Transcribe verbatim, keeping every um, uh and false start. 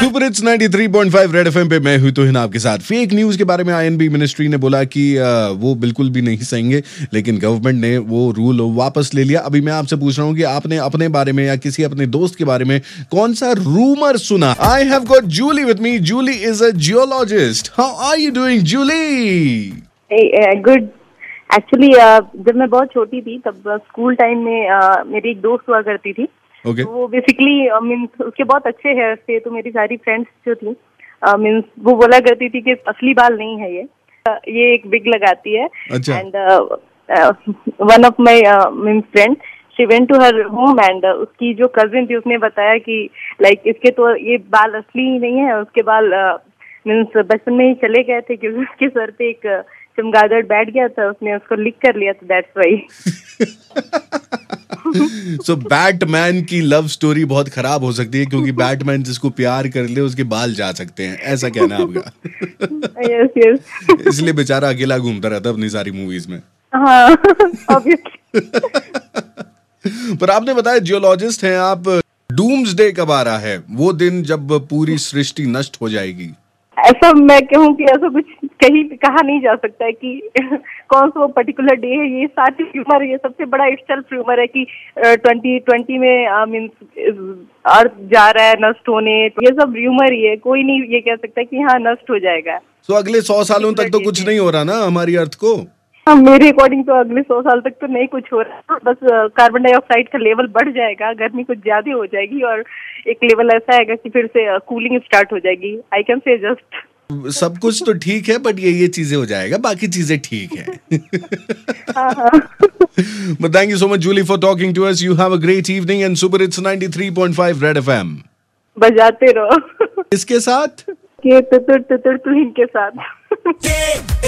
Super hits ninety three point five Red FM पे मैं हूं तोहिन आपके साथ। फेक न्यूज के बारे में आईएनबी मिनिस्ट्री ने बोला कि आ, वो बिल्कुल भी नहीं सहेंगे, लेकिन गवर्नमेंट ने वो रूल वापस ले लिया। अभी मैं आपसे पूछ रहा हूं कि आपने अपने बारे में या किसी अपने दोस्त के बारे में कौन सा रूमर सुना। I have got Julie with me. Julie is a geologist. How are you doing Julie? Good. Actually जब मैं बहुत छोटी थी तब स्कूल टाइम में uh, मेरी एक दोस्त हुआ करती थी। Okay. तो वो बेसिकली मीन्स उसके बहुत अच्छे हेयर थे, तो मेरी सारी फ्रेंड्स जो थी मीन्स uh, वो बोला करती थी कि असली बाल नहीं है ये uh, ये एक बिग लगाती है। अच्छा। And one of my means friend she went to her home and उसकी जो कजिन थी उसने बताया कि लाइक like, इसके तो ये बाल असली ही नहीं है, उसके बाल मीन्स uh, बचपन में ही चले गए थे क्योंकि उसके सर पे एक uh, चमगादड़ बैठ गया था, उसने उसको लिक कर लिया था, दैट्स व्हाई। सो बैटमैन की लव स्टोरी बहुत खराब हो सकती है क्योंकि बैटमैन जिसको प्यार कर ले उसके बाल जा सकते हैं, ऐसा कहना है आपका? Yes yes. इसलिए बेचारा अकेला घूमता रहता है अपनी सारी मूवीज में। हाँ ऑब्वियसली। पर आपने बताया जियोलॉजिस्ट हैं आप। डूम्सडे कब आ रहा है? वो दिन जब पूरी सृष्टि नष्ट हो जाएगी। ऐसा मैं कहूँ कि ऐसा कुछ कहीं कहा नहीं जा सकता है कि कौन सा वो पर्टिकुलर डे है। ये सारी र्यूमर, ये सबसे बड़ा सेल्फ र्यूमर है कि ट्वेंटी ट्वेंटी में मीन्स अर्थ जा रहा है नष्ट होने, ये सब र्यूमर ही है। कोई नहीं ये कह सकता कि हाँ नष्ट हो जाएगा। तो अगले सौ सालों तक तो कुछ नहीं हो रहा ना हमारी अर्थ को? हाँ, मेरे अकॉर्डिंग तो अगले सौ साल तक तो नहीं कुछ हो रहा, बस कार्बन डाइऑक्साइड का लेवल बढ़ जाएगा, गर्मी कुछ ज्यादा हो जाएगी और एक लेवल ऐसा आएगा कि फिर से कूलिंग स्टार्ट हो जाएगी। आई कैन से जस्ट सब कुछ तो ठीक है बट ये ये चीजें हो जाएगा, बाकी चीजें ठीक है। हाँ हाँ। But thank you so much, Julie, for talking to us. You have a great evening and Super Hits ninety three point five Red F M बजाते रहो। इसके साथ के तुतुर तुतुर तुहिन के साथ।